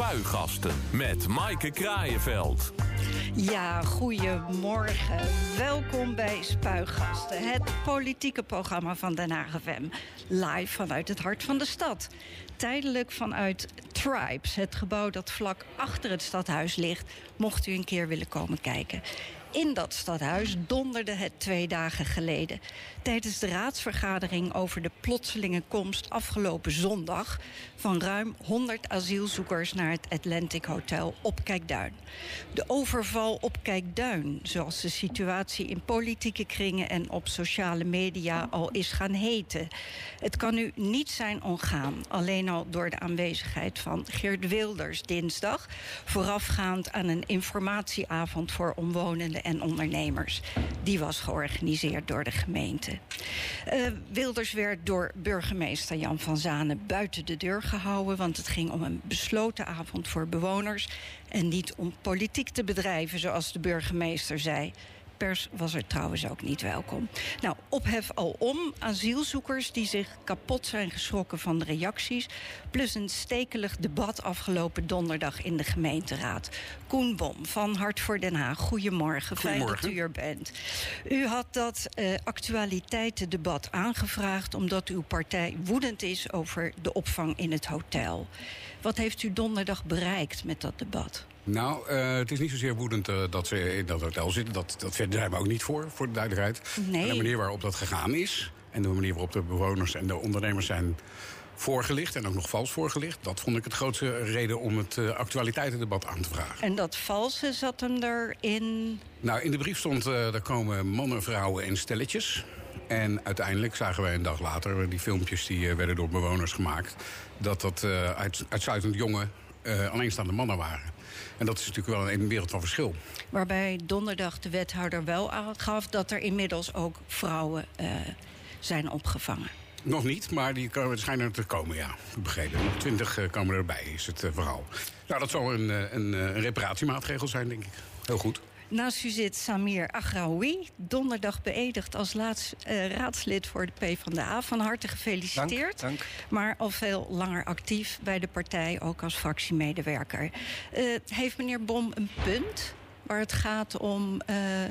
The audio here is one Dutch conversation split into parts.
Spuigasten met Maaike Kraaienveld. Ja, goedemorgen. Welkom bij Spuigasten, het politieke programma van Den Haag FM. Live vanuit het hart van de stad. Tijdelijk vanuit Tribes, het gebouw dat vlak achter het stadhuis ligt, mocht u een keer willen komen kijken. In dat stadhuis donderde het 2 dagen geleden. Tijdens de raadsvergadering over de plotselinge komst afgelopen zondag van ruim 100 asielzoekers naar het Atlantic Hotel op Kijkduin. De overval op Kijkduin, zoals de situatie in politieke kringen en op sociale media al is gaan heten. Het kan u niet zijn ontgaan, alleen al door de aanwezigheid van Geert Wilders dinsdag, voorafgaand aan een informatieavond voor omwonenden en ondernemers. Die was georganiseerd door de gemeente. Wilders werd door burgemeester Jan van Zanen buiten de deur gehouden, want het ging om een besloten avond voor bewoners en niet om politiek te bedrijven, zoals de burgemeester zei. Pers was er trouwens ook niet welkom. Nou, ophef alom. Asielzoekers die zich kapot zijn geschrokken van de reacties, plus een stekelig debat afgelopen donderdag in de gemeenteraad. Koen Bom van Hart voor Den Haag, goedemorgen. Fijn dat u er bent. U had dat actualiteitendebat aangevraagd omdat uw partij woedend is over de opvang in het hotel. Wat heeft u donderdag bereikt met dat debat? Nou, het is niet zozeer woedend dat ze in dat hotel zitten. Dat zijn we ook niet voor de duidelijkheid. Nee. Maar de manier waarop dat gegaan is en de manier waarop de bewoners en de ondernemers zijn voorgelicht en ook nog vals voorgelicht, dat vond ik het grootste reden om het actualiteitendebat aan te vragen. En dat valse zat hem erin? Nou, in de brief stond, er komen mannen, vrouwen en stelletjes. En uiteindelijk zagen wij een dag later, die filmpjes die werden door bewoners gemaakt, dat uitsluitend jonge, alleenstaande mannen waren. En dat is natuurlijk wel een wereld van verschil. Waarbij donderdag de wethouder wel aangaf dat er inmiddels ook vrouwen zijn opgevangen. Nog niet, maar die schijnen er te komen, ja. Begrepen. 20 komen erbij, is het verhaal. Nou, dat zal een reparatiemaatregel zijn, denk ik. Heel goed. Naast u zit Samir Aghraoui, donderdag beëdigd als raadslid voor de PvdA. Van harte gefeliciteerd. Dank. Maar al veel langer actief bij de partij, ook als fractiemedewerker. Heeft meneer Bom een punt waar het gaat om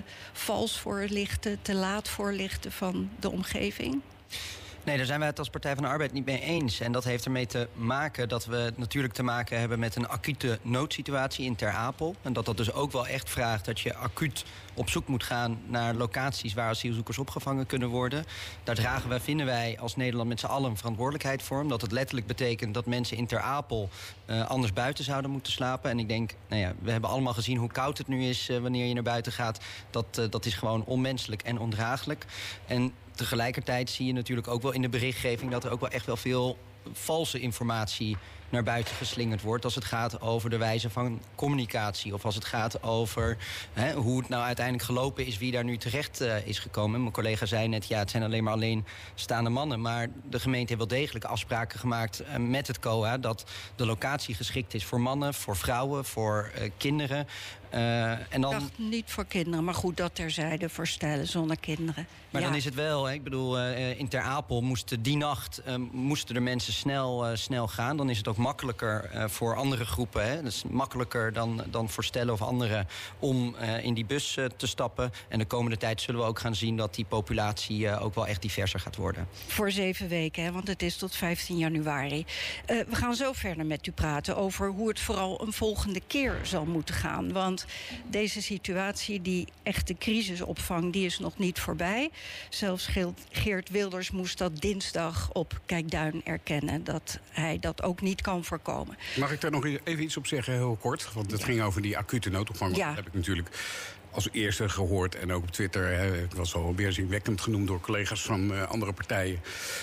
vals voorlichten, te laat voorlichten van de omgeving? Nee, daar zijn wij het als Partij van de Arbeid niet mee eens. En dat heeft ermee te maken dat we natuurlijk te maken hebben met een acute noodsituatie in Ter Apel. En dat dus ook wel echt vraagt dat je acuut op zoek moet gaan naar locaties waar asielzoekers opgevangen kunnen worden. Daar vinden wij als Nederland met z'n allen een verantwoordelijkheid voor. Omdat het letterlijk betekent dat mensen in Ter Apel anders buiten zouden moeten slapen. En ik denk, we hebben allemaal gezien hoe koud het nu is wanneer je naar buiten gaat. Dat is gewoon onmenselijk en ondraaglijk. En tegelijkertijd zie je natuurlijk ook wel in de berichtgeving dat er ook wel echt wel veel valse informatie naar buiten geslingerd wordt als het gaat over de wijze van communicatie of als het gaat over hoe het nou uiteindelijk gelopen is, wie daar nu terecht is gekomen. Mijn collega zei net, het zijn alleen maar alleenstaande mannen, maar de gemeente heeft wel degelijk afspraken gemaakt met het COA dat de locatie geschikt is voor mannen, voor vrouwen, voor kinderen. En dan... Ik dacht niet voor kinderen, maar goed, dat terzijde, voor stellen zonder kinderen. Maar dan is het wel, ik bedoel, in Ter Apel moesten die nacht moesten de mensen snel gaan. Dan is het ook makkelijker voor andere groepen. Dat is makkelijker dan voor stellen of anderen om in die bus te stappen. En de komende tijd zullen we ook gaan zien dat die populatie ook wel echt diverser gaat worden. Voor 7 weken, want het is tot 15 januari. We gaan zo verder met u praten over hoe het vooral een volgende keer zal moeten gaan. Want deze situatie, die echte crisisopvang, die is nog niet voorbij. Zelfs Geert Wilders moest dat dinsdag op Kijkduin erkennen, dat hij dat ook niet kan voorkomen. Mag ik daar nog even iets op zeggen, heel kort? Want het ging over die acute noodopvang. Ja. Dat heb ik natuurlijk als eerste gehoord en ook op Twitter. Ik was al weerzinwekkend genoemd door collega's van andere partijen.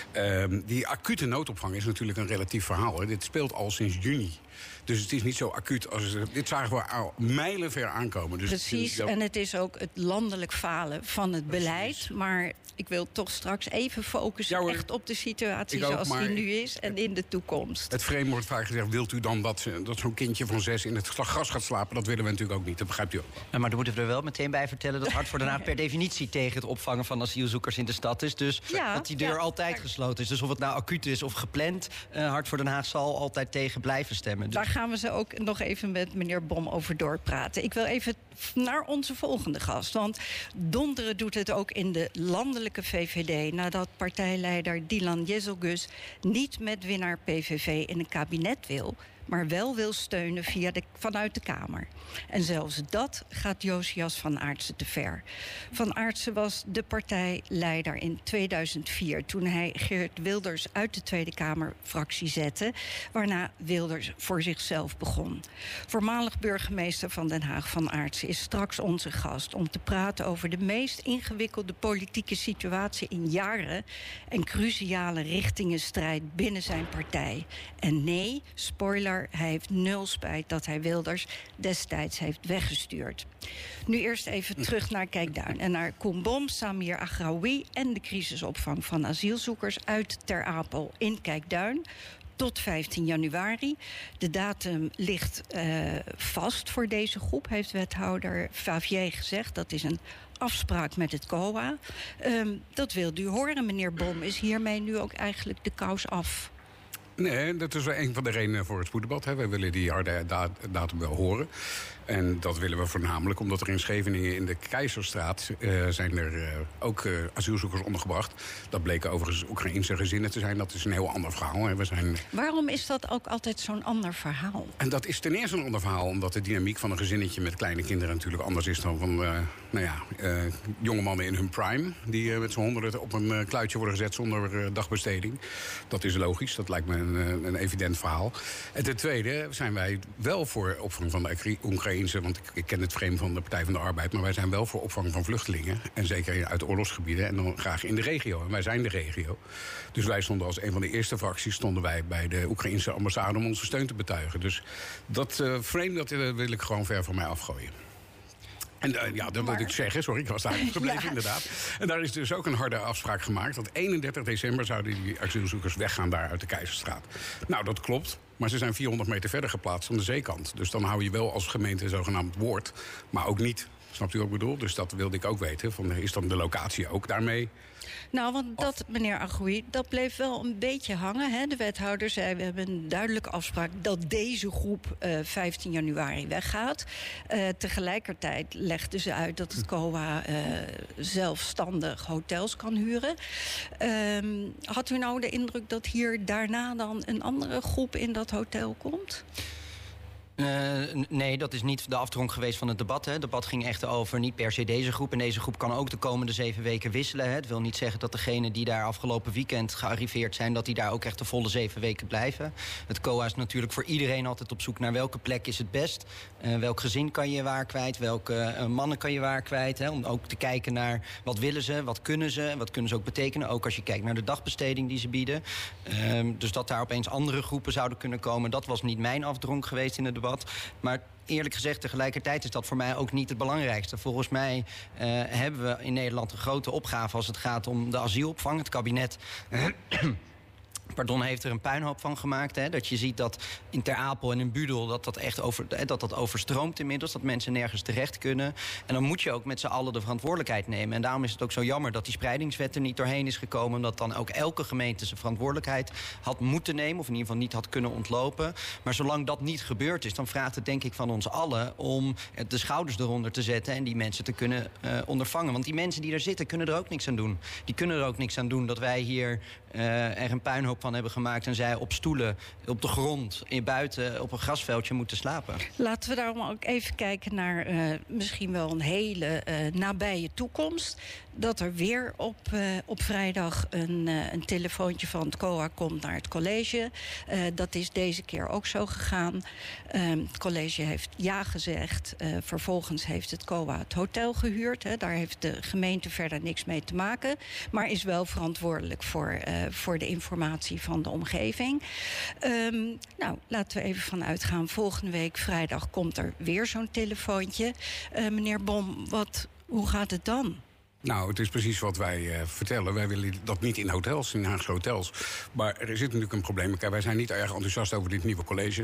Die acute noodopvang is natuurlijk een relatief verhaal. Dit speelt al sinds juni. Dus het is niet zo acuut als dit zagen we al mijlenver aankomen. Dus precies, en het is ook het landelijk falen van het beleid. Maar ik wil toch straks even focussen echt op de situatie zoals die nu is en in de toekomst. Het vreemd wordt vaak gezegd, wilt u dan dat zo'n kindje van 6 in het gras gaat slapen? Dat willen we natuurlijk ook niet, dat begrijpt u ook. Maar dan moeten we er wel meteen bij vertellen dat Hart voor Den Haag per definitie tegen het opvangen van asielzoekers in de stad is. Dus dat die deur altijd gesloten is. Dus of het nou acuut is of gepland, Hart voor Den Haag zal altijd tegen blijven stemmen. nemen. Daar gaan we zo ook nog even met meneer Bom over doorpraten. Ik wil even naar onze volgende gast. Want donderen doet het ook in de landelijke VVD... nadat partijleider Dylan Jezelgus niet met winnaar PVV in een kabinet wil... maar wel wil steunen vanuit de Kamer. En zelfs dat gaat Josias van Aartsen te ver. Van Aartsen was de partijleider in 2004... toen hij Geert Wilders uit de Tweede Kamerfractie zette... waarna Wilders voor zichzelf begon. Voormalig burgemeester van Den Haag, Van Aartsen... is straks onze gast om te praten over de meest ingewikkelde politieke situatie in jaren... en cruciale richtingenstrijd binnen zijn partij. En nee, spoiler, hij heeft nul spijt dat hij Wilders destijds heeft weggestuurd. Nu eerst even terug naar Kijkduin en naar Koen Bom, Samir Aghraoui... en de crisisopvang van asielzoekers uit Ter Apel in Kijkduin... tot 15 januari. De datum ligt vast voor deze groep, heeft wethouder Favier gezegd. Dat is een afspraak met het COA. Dat wilt u horen, meneer Bom. Is hiermee nu ook eigenlijk de kous af? Nee, dat is wel een van de redenen voor het spoeddebat. Wij willen die harde datum wel horen. En dat willen we voornamelijk omdat er in Scheveningen in de Keizerstraat... zijn er ook asielzoekers ondergebracht. Dat bleken overigens Oekraïense gezinnen te zijn. Dat is een heel ander verhaal. Waarom is dat ook altijd zo'n ander verhaal? En dat is ten eerste een ander verhaal... omdat de dynamiek van een gezinnetje met kleine kinderen... natuurlijk anders is dan van jonge mannen in hun prime... die met z'n honderden op een kluitje worden gezet zonder dagbesteding. Dat is logisch, dat lijkt me een evident verhaal. En ten tweede zijn wij wel voor opvang van de Oekraïnse... want ik ken het frame van de Partij van de Arbeid... maar wij zijn wel voor opvang van vluchtelingen. En zeker uit oorlogsgebieden en dan graag in de regio. En wij zijn de regio. Dus wij stonden als een van de eerste fracties... stonden wij bij de Oekraïnse ambassade om onze steun te betuigen. Dus dat frame wil ik gewoon ver van mij afgooien. En dat moet ik zeggen. Sorry, ik was daar gebleven inderdaad. En daar is dus ook een harde afspraak gemaakt. Dat 31 december zouden die asielzoekers weggaan daar uit de Keizerstraat. Nou, dat klopt. Maar ze zijn 400 meter verder geplaatst aan de zeekant. Dus dan hou je wel als gemeente zogenaamd woord. Maar ook niet. Snapt u wat ik bedoel? Dus dat wilde ik ook weten. Is dan de locatie ook daarmee? Nou, want dat, meneer Aghraoui, dat bleef wel een beetje hangen. Hè? De wethouder zei, we hebben een duidelijke afspraak... dat deze groep 15 januari weggaat. Tegelijkertijd legden ze uit dat het COA zelfstandig hotels kan huren. Had u nou de indruk dat hier daarna dan een andere groep in dat hotel komt? Nee, dat is niet de afdronk geweest van het debat. Het debat ging echt over niet per se deze groep. En deze groep kan ook de komende 7 weken wisselen. Het wil niet zeggen dat degenen die daar afgelopen weekend gearriveerd zijn... dat die daar ook echt de volle 7 weken blijven. Het COA is natuurlijk voor iedereen altijd op zoek naar welke plek is het best. Welk gezin kan je waar kwijt, welke mannen kan je waar kwijt. Om ook te kijken naar wat willen ze, wat kunnen ze... en wat kunnen ze ook betekenen. Ook als je kijkt naar de dagbesteding die ze bieden. Dus dat daar opeens andere groepen zouden kunnen komen... dat was niet mijn afdronk geweest in het debat. Maar eerlijk gezegd, tegelijkertijd is dat voor mij ook niet het belangrijkste. Volgens mij hebben we in Nederland een grote opgave als het gaat om de asielopvang. Het kabinet... heeft er een puinhoop van gemaakt. Dat je ziet dat in Ter Apel en in Budel dat overstroomt inmiddels. Dat mensen nergens terecht kunnen. En dan moet je ook met z'n allen de verantwoordelijkheid nemen. En daarom is het ook zo jammer dat die spreidingswet er niet doorheen is gekomen. Omdat dan ook elke gemeente zijn verantwoordelijkheid had moeten nemen. Of in ieder geval niet had kunnen ontlopen. Maar zolang dat niet gebeurd is, dan vraagt het denk ik van ons allen om de schouders eronder te zetten en die mensen te kunnen ondervangen. Want die mensen die daar zitten kunnen er ook niks aan doen. Die kunnen er ook niks aan doen dat wij hier er een puinhoop van hebben gemaakt en zij op stoelen, op de grond, buiten op een grasveldje moeten slapen. Laten we daarom ook even kijken naar misschien wel een hele nabije toekomst. Dat er weer op vrijdag een telefoontje van het COA komt naar het college. Dat is deze keer ook zo gegaan. Het college heeft ja gezegd. Vervolgens heeft het COA het hotel gehuurd. Daar heeft de gemeente verder niks mee te maken. Maar is wel verantwoordelijk voor de informatie van de omgeving. Laten we even vanuit gaan. Volgende week vrijdag komt er weer zo'n telefoontje. Meneer Bom, hoe gaat het dan? Nou, het is precies wat wij vertellen. Wij willen dat niet in hotels, in Haagse hotels. Maar er zit natuurlijk een probleem. Kijk, wij zijn niet erg enthousiast over dit nieuwe college.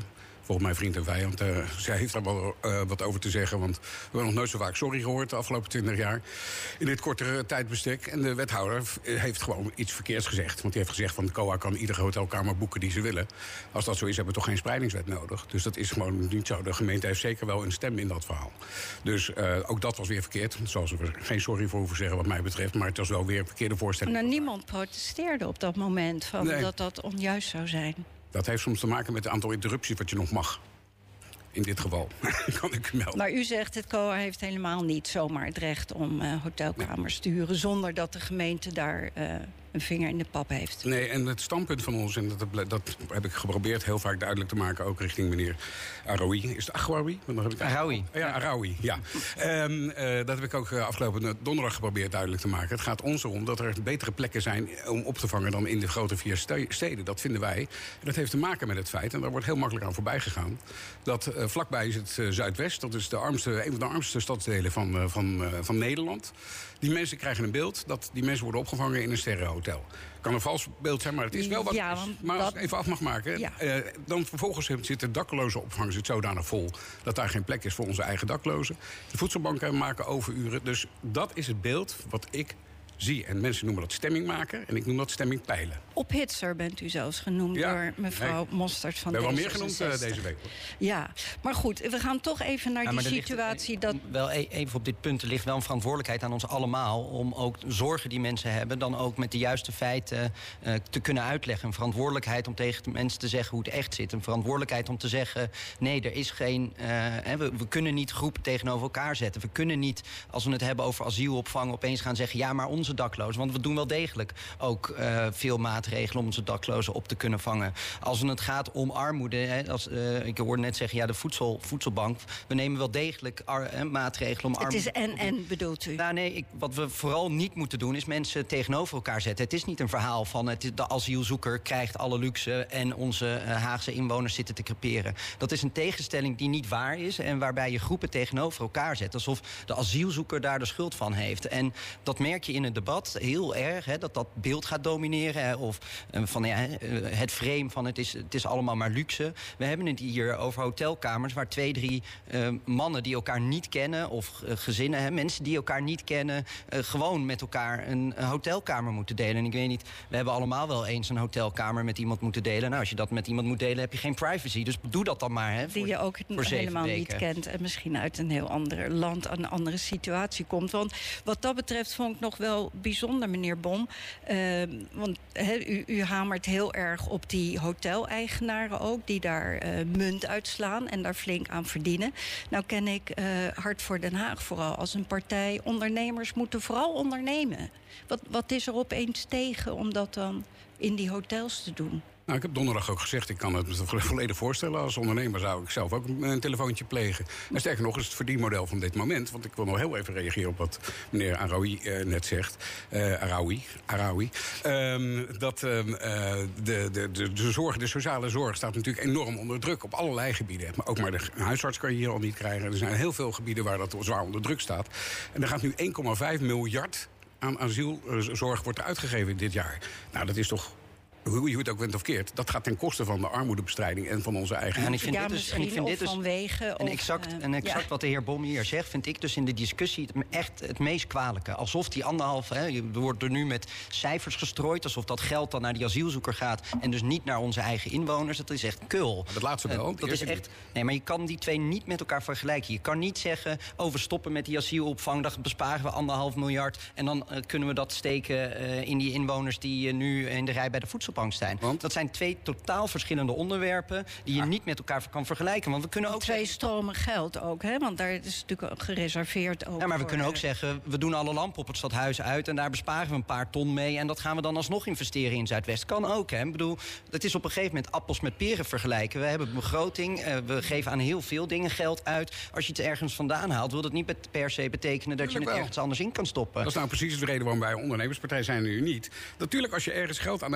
volgens mij vriend en vijand. Zij heeft daar wel wat over te zeggen. Want we hebben nog nooit zo vaak sorry gehoord de afgelopen 20 jaar. In dit kortere tijdbestek. En de wethouder heeft gewoon iets verkeerds gezegd. Want die heeft gezegd van de COA kan iedere hotelkamer boeken die ze willen. Als dat zo is, hebben we toch geen spreidingswet nodig. Dus dat is gewoon niet zo. De gemeente heeft zeker wel een stem in dat verhaal. Dus ook dat was weer verkeerd. Daar zal ze geen sorry voor hoeven zeggen wat mij betreft. Maar het was wel weer een verkeerde voorstelling. Nou, niemand protesteerde op dat moment van dat onjuist zou zijn. Dat heeft soms te maken met het aantal interrupties wat je nog mag. In dit geval, kan ik u melden. Maar u zegt het COA heeft helemaal niet zomaar het recht om hotelkamers te huren zonder dat de gemeente daar een vinger in de pap heeft. Nee, en het standpunt van ons, en dat heb ik geprobeerd heel vaak duidelijk te maken, ook richting meneer Aroui. Is het Aroui? Aroui. Ja, Aroui, ja. Dat heb ik ook afgelopen donderdag geprobeerd duidelijk te maken. Het gaat ons erom dat er betere plekken zijn om op te vangen dan in de grote 4 steden. Dat vinden wij. En dat heeft te maken met het feit, en daar wordt heel makkelijk aan voorbij gegaan, dat vlakbij is het Zuidwest. Dat is een van de armste stadsdelen van Nederland. Die mensen krijgen een beeld dat die mensen worden opgevangen in een sterrenhotel. Kan een vals beeld zijn, maar het is wel wat het is. Maar als ik het even af mag maken, dan vervolgens zit de dakloze opvang zodanig vol dat daar geen plek is voor onze eigen daklozen. De voedselbanken maken overuren. Dus dat is het beeld wat ik zie. En mensen noemen dat stemming maken en ik noem dat stemming peilen. Ophitser bent u zelfs genoemd door mevrouw Mostert van D66. We hebben wel meer genoemd deze week. Ja, maar goed, we gaan toch even naar die situatie. Wel even op dit punt, er ligt wel een verantwoordelijkheid aan ons allemaal om ook zorgen die mensen hebben dan ook met de juiste feiten te kunnen uitleggen. Een verantwoordelijkheid om tegen de mensen te zeggen hoe het echt zit. Een verantwoordelijkheid om te zeggen, nee, er is geen we kunnen niet groepen tegenover elkaar zetten. We kunnen niet, als we het hebben over asielopvang, opeens gaan zeggen, ja, maar onze daklozen. Want we doen wel degelijk ook veel maatregelen om onze daklozen op te kunnen vangen. Als het gaat om armoede, ik hoorde net zeggen, ja, de voedselbank. We nemen wel degelijk maatregelen om armoede. Het is en bedoelt u? Nou nee, wat we vooral niet moeten doen is mensen tegenover elkaar zetten. Het is niet een verhaal van de asielzoeker krijgt alle luxe en onze Haagse inwoners zitten te creperen. Dat is een tegenstelling die niet waar is en waarbij je groepen tegenover elkaar zet. Alsof de asielzoeker daar de schuld van heeft. En dat merk je in het debat heel erg, dat beeld gaat domineren. Of van het frame van het is allemaal maar luxe. We hebben het hier over hotelkamers waar 2-3 mannen die elkaar niet kennen, of gezinnen, mensen die elkaar niet kennen, gewoon met elkaar een hotelkamer moeten delen. En ik weet niet, we hebben allemaal wel eens een hotelkamer met iemand moeten delen. Nou, als je dat met iemand moet delen, heb je geen privacy. Dus doe dat dan maar. Die je ook helemaal niet kent en misschien uit een heel ander land, een andere situatie komt. Want wat dat betreft vond ik nog wel bijzonder, meneer Bom. Want u hamert heel erg op die hoteleigenaren ook, die daar munt uitslaan en daar flink aan verdienen. Nou ken ik Hart voor Den Haag vooral als een partij. Ondernemers moeten vooral ondernemen. Wat is er opeens tegen om dat dan in die hotels te doen? Nou, ik heb donderdag ook gezegd, ik kan het me volledig voorstellen. Als ondernemer zou ik zelf ook een telefoontje plegen. En sterker nog is het verdienmodel van dit moment. Want ik wil nog heel even reageren op wat meneer Aroui net zegt. Aroui. Dat de sociale zorg staat natuurlijk enorm onder druk op allerlei gebieden. Maar ook maar de huisarts kan je hier al niet krijgen. Er zijn heel veel gebieden waar dat zwaar onder druk staat. En er gaat nu 1,5 miljard aan asielzorg wordt uitgegeven dit jaar. Nou, dat is toch, hoe je het ook went of keert, dat gaat ten koste van de armoedebestrijding en van onze eigen. En ik vind dit vanwege. Exact wat de heer Bom hier zegt, vind ik dus in de discussie echt het meest kwalijke. Alsof die 1,5, er wordt er nu met cijfers gestrooid, alsof dat geld dan naar die asielzoeker gaat en dus niet naar onze eigen inwoners. Dat is echt kul. Dat laatste wel. Dat is echt. Nee, maar je kan die twee niet met elkaar vergelijken. Je kan niet zeggen, we stoppen met die asielopvang, dan besparen we 1,5 miljard en dan kunnen we dat steken in die inwoners die nu in de rij bij de voedselbank staan. Want? Dat zijn 2 totaal verschillende onderwerpen die je niet met elkaar kan vergelijken. Want we kunnen ook 2 stromen geld ook, hè? Want daar is natuurlijk gereserveerd ook. Ja, maar we kunnen ook zeggen, we doen alle lampen op het stadhuis uit en daar besparen we een paar ton mee en dat gaan we dan alsnog investeren in Zuidwest. Kan ook, hè? Ik bedoel, het is op een gegeven moment appels met peren vergelijken. We hebben een begroting, we geven aan heel veel dingen geld uit. Als je het ergens vandaan haalt, wil dat niet per se betekenen dat je het ergens anders in kan stoppen. Dat is nou precies de reden waarom wij een ondernemerspartij zijn nu niet. Natuurlijk, als je ergens geld aan uitgeeft,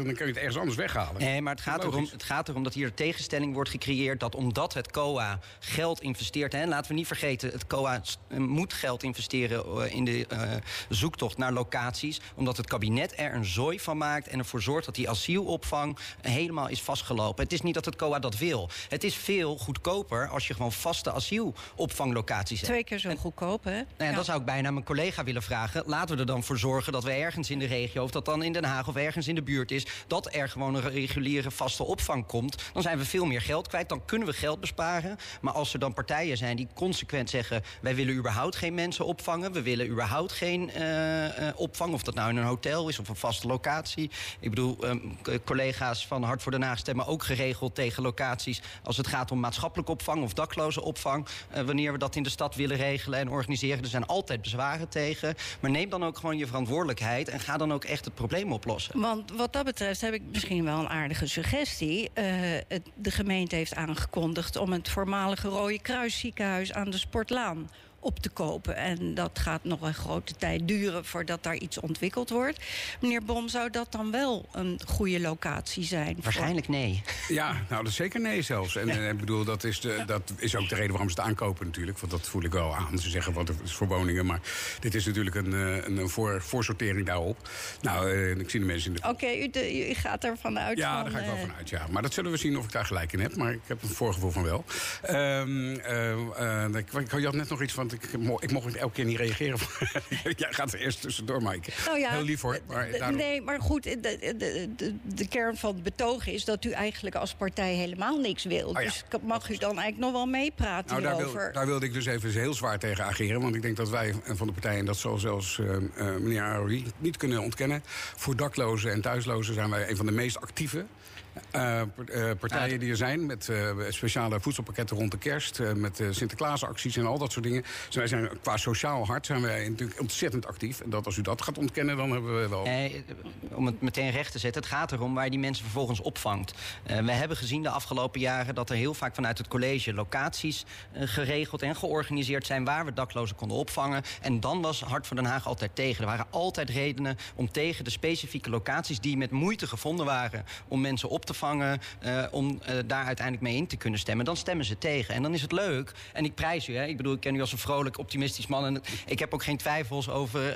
en dan kun je het ergens anders weghalen. Nee, maar het gaat erom dat hier de tegenstelling wordt gecreëerd dat omdat het COA geld investeert... en laten we niet vergeten, het COA moet geld investeren in de zoektocht naar locaties... omdat het kabinet er een zooi van maakt en ervoor zorgt dat die asielopvang helemaal is vastgelopen. Het is niet dat het COA dat wil. Het is veel goedkoper als je gewoon vaste asielopvanglocaties hebt. 2 keer zo goedkoop, hè? En dan zou ik bijna mijn collega willen vragen... laten we er dan voor zorgen dat we ergens in de regio... of dat dan in Den Haag of ergens in de buurt is... dat er gewoon een reguliere vaste opvang komt. Dan zijn we veel meer geld kwijt. Dan kunnen we geld besparen. Maar als er dan partijen zijn die consequent zeggen... wij willen überhaupt geen mensen opvangen. We willen überhaupt geen opvang. Of dat nou in een hotel is of een vaste locatie. Ik bedoel, collega's van Hart voor Den Haag stemmen ook geregeld tegen locaties... als het gaat om maatschappelijke opvang of dakloze opvang. Wanneer we dat in de stad willen regelen en organiseren. Er zijn altijd bezwaren tegen. Maar neem dan ook gewoon je verantwoordelijkheid... en ga dan ook echt het probleem oplossen. Want wat dat betreft heb ik misschien wel een aardige suggestie. De gemeente heeft aangekondigd om het voormalige Rode Kruisziekenhuis aan de Sportlaan op te kopen. En dat gaat nog een grote tijd duren voordat daar iets ontwikkeld wordt. Meneer Bom, zou dat dan wel een goede locatie zijn? Waarschijnlijk nee. Ja, nou, dat is zeker nee zelfs. En ik bedoel, dat is ook de reden waarom ze het aankopen natuurlijk. Want dat voel ik wel aan. Ze zeggen wat het is voor woningen. Maar dit is natuurlijk een voorsortering daarop. Nou, ik zie de mensen in de... Oké, u gaat ervan uit. Ja, daar ga ik wel vanuit, ja. Maar dat zullen we zien of ik daar gelijk in heb. Maar ik heb een voorgevoel van wel. Je had net nog iets van... Ik mocht elke keer niet reageren. Jij gaat er eerst tussendoor, Maaike. Nou ja, heel lief hoor. Maar nee, maar goed, de kern van het betoog is... dat u eigenlijk als partij helemaal niks wil. Oh ja. Dus mag u dan eigenlijk nog wel meepraten hierover? Daar wilde ik dus even heel zwaar tegen ageren. Want ik denk dat wij van de partij... en dat zal zelfs meneer Aroui niet kunnen ontkennen... voor daklozen en thuislozen zijn wij een van de meest actieve... partijen die er zijn, met speciale voedselpakketten rond de kerst... met Sinterklaasacties en al dat soort dingen. Dus wij zijn qua sociaal hart zijn wij natuurlijk ontzettend actief. En dat als u dat gaat ontkennen, dan hebben we wel... Om het meteen recht te zetten, het gaat erom waar je die mensen vervolgens opvangt. We hebben gezien de afgelopen jaren dat er heel vaak vanuit het college... locaties geregeld en georganiseerd zijn waar we daklozen konden opvangen. En dan was Hart voor Den Haag altijd tegen. Er waren altijd redenen om tegen de specifieke locaties... die met moeite gevonden waren om mensen op te vangen... om daar uiteindelijk mee in te kunnen stemmen. Dan stemmen ze tegen. En dan is het leuk. En ik prijs u, hè. Ik bedoel, ik ken u als een vrolijk, optimistisch man. En ik heb ook geen twijfels over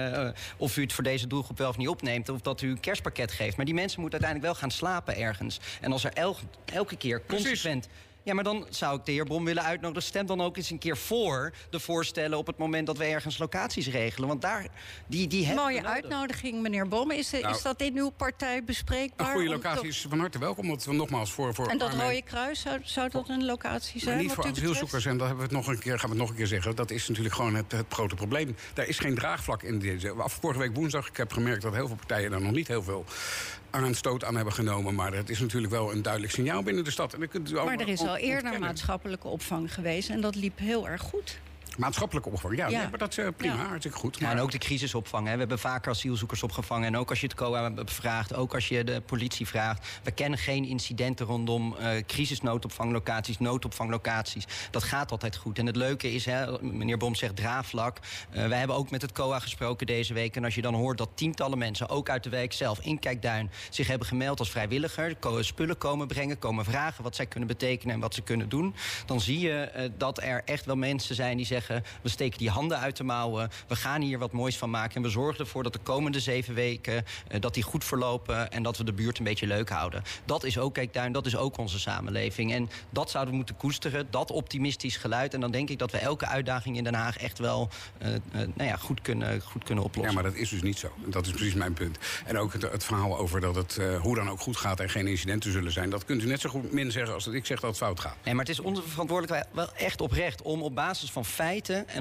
of u het voor deze doelgroep wel of niet opneemt... of dat u een kerstpakket geeft. Maar die mensen moeten uiteindelijk wel gaan slapen ergens. En als er elke keer consequent... Precies. Ja, maar dan zou ik de heer Bom willen uitnodigen... stem dan ook eens een keer voor de voorstellen... op het moment dat we ergens locaties regelen. Want daar, die hebben mooie uitnodiging, meneer Bom. Is dat in uw partij bespreekbaar? Een goede locatie is van harte welkom. Want we nogmaals voor en dat Rode Kruis, zou dat een locatie zijn? Maar niet voor asielzoekers. En dat gaan we het nog een keer zeggen. Dat is natuurlijk gewoon het grote probleem. Daar is geen draagvlak in deze. Vorige week woensdag, ik heb gemerkt dat heel veel partijen... daar nog niet heel veel aanstoot aan hebben genomen. Maar het is natuurlijk wel een duidelijk signaal binnen de stad. En dan kunt u maar er is al eerder maatschappelijke opvang geweest... en dat liep heel erg goed. Maatschappelijke opvang, ja. Nee, maar dat is prima, hartstikke goed. Maar... Ja, en ook de crisisopvang. Hè. We hebben vaker asielzoekers opgevangen. En ook als je het COA vraagt, ook als je de politie vraagt. We kennen geen incidenten rondom crisisnoodopvanglocaties, noodopvanglocaties. Dat gaat altijd goed. En het leuke is, hè, meneer Bom zegt draagvlak. Wij hebben ook met het COA gesproken deze week. En als je dan hoort dat tientallen mensen, ook uit de wijk zelf, in Kijkduin, zich hebben gemeld als vrijwilliger, spullen komen brengen, komen vragen wat zij kunnen betekenen en wat ze kunnen doen. Dan zie je dat er echt wel mensen zijn die zeggen, we steken die handen uit de mouwen. We gaan hier wat moois van maken. En we zorgen ervoor dat de komende 7 weken... dat die goed verlopen en dat we de buurt een beetje leuk houden. Dat is ook Kijkduin, dat is ook onze samenleving. En dat zouden we moeten koesteren, dat optimistisch geluid. En dan denk ik dat we elke uitdaging in Den Haag echt wel goed kunnen oplossen. Ja, maar dat is dus niet zo. Dat is precies mijn punt. En ook het verhaal over dat het hoe dan ook goed gaat... en geen incidenten zullen zijn. Dat kunt u net zo goed min zeggen als dat ik zeg dat het fout gaat. Nee, maar het is onze verantwoordelijkheid wel echt oprecht... om op basis van feiten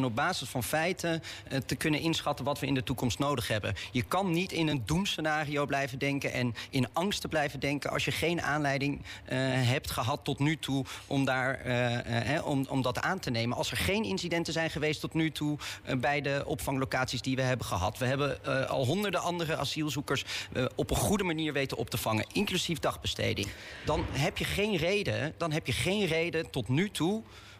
te kunnen inschatten wat we in de toekomst nodig hebben. Je kan niet in een doemscenario blijven denken en in angsten blijven denken als je geen aanleiding hebt gehad tot nu toe om om dat aan te nemen. Als er geen incidenten zijn geweest tot nu toe bij de opvanglocaties die we hebben gehad. We hebben al honderden andere asielzoekers op een goede manier weten op te vangen, inclusief dagbesteding. Dan heb je geen reden tot nu toe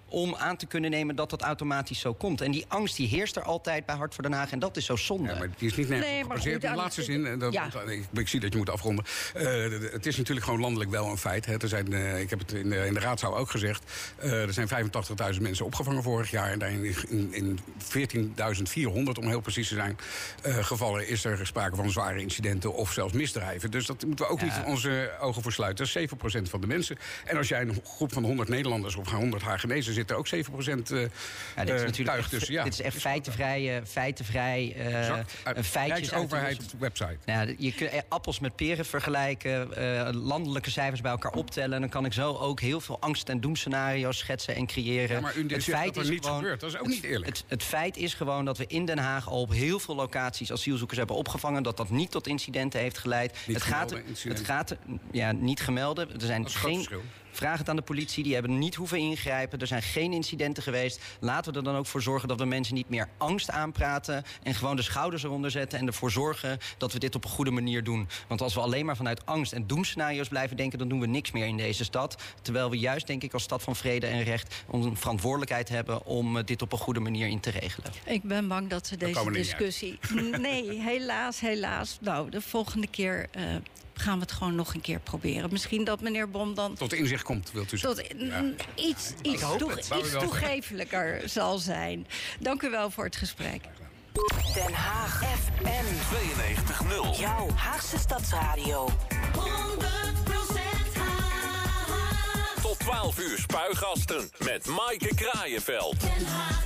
om aan te kunnen nemen dat dat automatisch zo komt. En die angst die heerst er altijd bij Hart voor Den Haag. En dat is zo zonde. Ja, maar die is niet nergens gebaseerd. De laatste zin, ik zie dat je moet afronden. Het is natuurlijk gewoon landelijk wel een feit. Hè. Ik heb het in de raadzaal ook gezegd. Er zijn 85.000 mensen opgevangen vorig jaar. En daarin in 14.400, om heel precies te zijn, gevallen is er sprake van zware incidenten of zelfs misdrijven. Dus dat moeten we ook niet onze ogen voor sluiten. Dat is 7% van de mensen. En als jij een groep van 100 Nederlanders of 100 Hagenezen zit er ook 7% dit is natuurlijk tuig tussen. Ja, dit is echt feitenvrij feitjes Rijksoverheid-website. Nou, je kunt appels met peren vergelijken, landelijke cijfers bij elkaar optellen. En dan kan ik zo ook heel veel angst- en doemscenario's schetsen en creëren. Ja, maar het feit dat er niets gebeurt, dat is ook niet eerlijk. Het feit is gewoon dat we in Den Haag al op heel veel locaties asielzoekers hebben opgevangen. Dat niet tot incidenten heeft geleid. Niet gemelden. Er zijn geen. Vraag het aan de politie, die hebben niet hoeven ingrijpen. Er zijn geen incidenten geweest. Laten we er dan ook voor zorgen dat we mensen niet meer angst aanpraten en gewoon de schouders eronder zetten en ervoor zorgen dat we dit op een goede manier doen. Want als we alleen maar vanuit angst en doemscenario's blijven denken, dan doen we niks meer in deze stad. Terwijl we juist, denk ik, als stad van vrede en recht een verantwoordelijkheid hebben om dit op een goede manier in te regelen. Ik ben bang dat we deze discussie... Nee, helaas. Nou, de volgende keer gaan we het gewoon nog een keer proberen. Misschien dat meneer Bom dan tot inzicht komt, wilt u zeggen. Iets toegefelijker zal zijn. Dank u wel voor het gesprek. Den Haag FM 92.0. Jouw Haagse Stadsradio. 100% Haag. Tot 12 uur Spuigasten met Maaike Kraaienveld. Den Haag FM.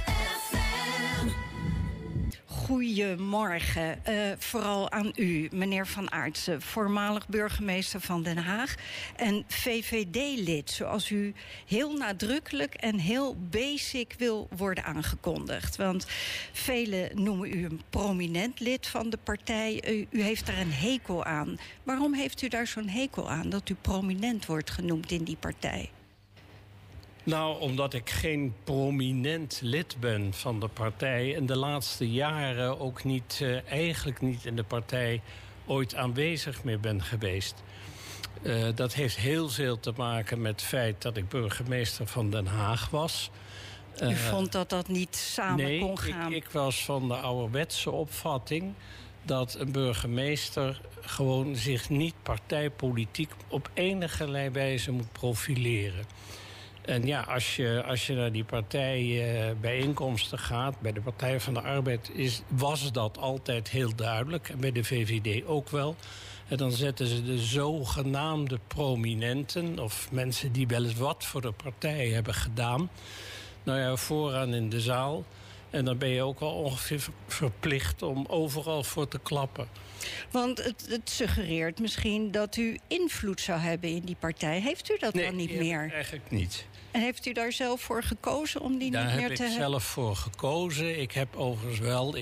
Goedemorgen, vooral aan u, meneer Van Aartsen, voormalig burgemeester van Den Haag en VVD-lid, zoals u heel nadrukkelijk en heel basic wil worden aangekondigd. Want velen noemen u een prominent lid van de partij. U heeft daar een hekel aan. Waarom heeft u daar zo'n hekel aan, dat u prominent wordt genoemd in die partij? Nou, omdat ik geen prominent lid ben van de partij en de laatste jaren ook niet, eigenlijk niet in de partij ooit aanwezig meer ben geweest. Dat heeft heel veel te maken met het feit dat ik burgemeester van Den Haag was. U vond dat dat niet samen kon gaan? Nee, ik was van de ouderwetse opvatting dat een burgemeester gewoon zich niet partijpolitiek op enige wijze moet profileren. En ja, als je naar die partijbijeenkomsten gaat, bij de Partij van de Arbeid was dat altijd heel duidelijk. En bij de VVD ook wel. En dan zetten ze de zogenaamde prominenten, of mensen die wel eens wat voor de partij hebben gedaan, nou ja, vooraan in de zaal. En dan ben je ook wel ongeveer verplicht om overal voor te klappen. Want het suggereert misschien dat u invloed zou hebben in die partij. Heeft u dat dan niet meer? Nee, eigenlijk niet. En heeft u daar zelf voor gekozen om die niet meer te hebben? Daar heb ik zelf voor gekozen. Ik heb overigens wel,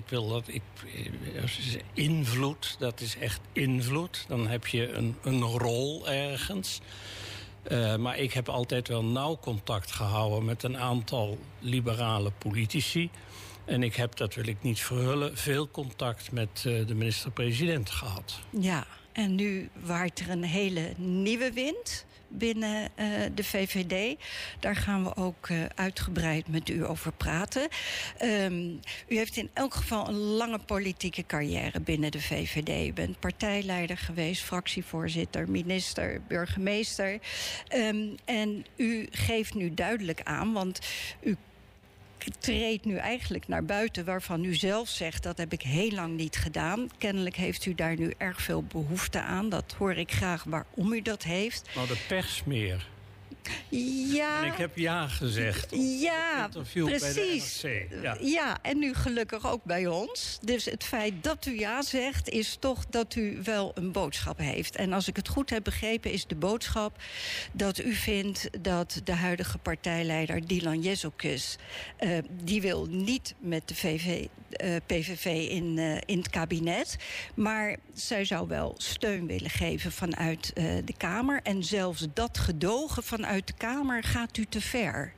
invloed, dat is echt invloed. Dan heb je een rol ergens. Maar ik heb altijd wel nauw contact gehouden met een aantal liberale politici. En ik heb, dat wil ik niet verhullen, veel contact met de minister-president gehad. Ja, en nu waait er een hele nieuwe wind binnen de VVD. Daar gaan we ook uitgebreid met u over praten. U heeft in elk geval een lange politieke carrière binnen de VVD. U bent partijleider geweest, fractievoorzitter, minister, burgemeester. En u geeft nu duidelijk aan, want u treedt nu eigenlijk naar buiten waarvan u zelf zegt, dat heb ik heel lang niet gedaan. Kennelijk heeft u daar nu erg veel behoefte aan. Dat hoor ik graag waarom u dat heeft. Nou, de pers meer. Ja. En ik heb ja gezegd. Ja, precies. Bij de NRC. Ja, en nu gelukkig ook bij ons. Dus het feit dat u ja zegt, is toch dat u wel een boodschap heeft. En als ik het goed heb begrepen, is de boodschap dat u vindt dat de huidige partijleider Dylan Jezielkus, die wil niet met de PVV in het kabinet, maar zij zou wel steun willen geven vanuit de Kamer. En zelfs dat gedogen vanuit de Kamer gaat u te ver.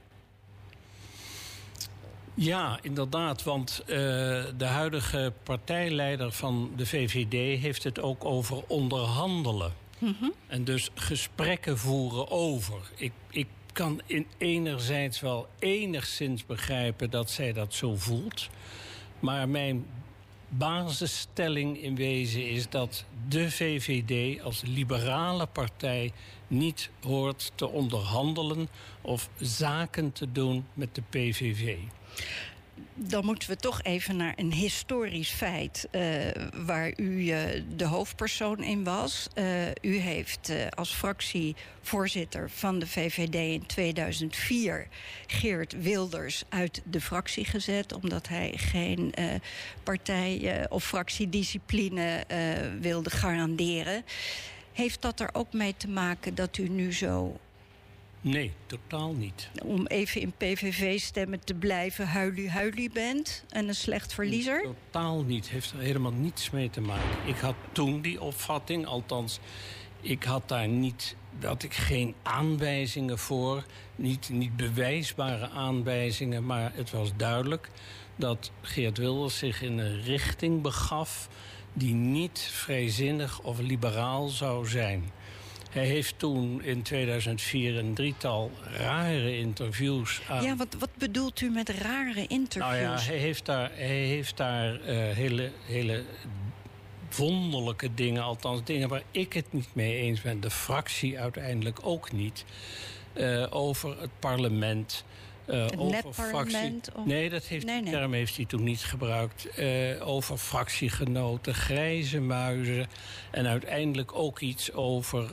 Ja, inderdaad, want de huidige partijleider van de VVD heeft het ook over onderhandelen. Mm-hmm. En dus gesprekken voeren over. Ik kan enerzijds wel enigszins begrijpen dat zij dat zo voelt. Maar mijn basisstelling in wezen is dat de VVD als liberale partij niet hoort te onderhandelen of zaken te doen met de PVV. Dan moeten we toch even naar een historisch feit waar u de hoofdpersoon in was. U heeft als fractievoorzitter van de VVD in 2004 Geert Wilders uit de fractie gezet, omdat hij geen partij- of fractiediscipline wilde garanderen. Heeft dat er ook mee te maken dat u nu zo... Nee, totaal niet. Om even in PVV-stemmen te blijven, huilie bent en een slecht verliezer? Totaal niet. Heeft er helemaal niets mee te maken. Ik had toen die opvatting, althans, ik had daar niet... had ik geen aanwijzingen voor, niet bewijsbare aanwijzingen, maar het was duidelijk dat Geert Wilders zich in een richting begaf die niet vrijzinnig of liberaal zou zijn. Hij heeft toen in 2004 een drietal rare interviews aan... Ja, wat bedoelt u met rare interviews? Nou ja, hij heeft daar hele wonderlijke dingen, althans dingen waar ik het niet mee eens ben, de fractie uiteindelijk ook niet, over het parlement. Over fractie. Nee, die term heeft hij toen niet gebruikt. Over fractiegenoten, grijze muizen. En uiteindelijk ook iets over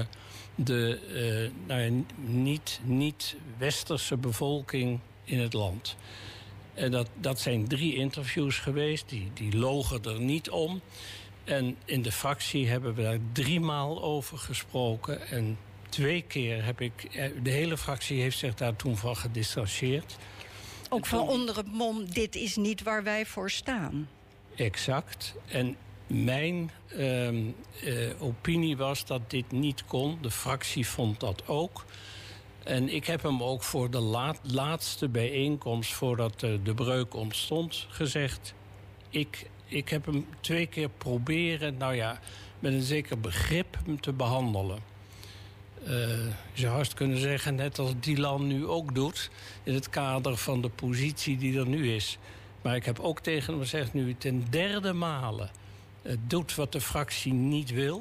de niet-westerse bevolking in het land. Dat zijn 3 interviews geweest, die logen er niet om. En in de fractie hebben we daar 3 maal over gesproken. En 2 keer heb ik... De hele fractie heeft zich daar toen van gedistanceerd. Ook van onder het mom, dit is niet waar wij voor staan. Exact. En mijn opinie was dat dit niet kon. De fractie vond dat ook. En ik heb hem ook voor de laatste bijeenkomst, voordat de breuk ontstond, gezegd... Ik heb hem 2 keer proberen, met een zeker begrip hem te behandelen. Je zou haast kunnen zeggen, net als Dylan nu ook doet, in het kader van de positie die er nu is. Maar ik heb ook tegen hem gezegd, nu ten 3e male doet wat de fractie niet wil,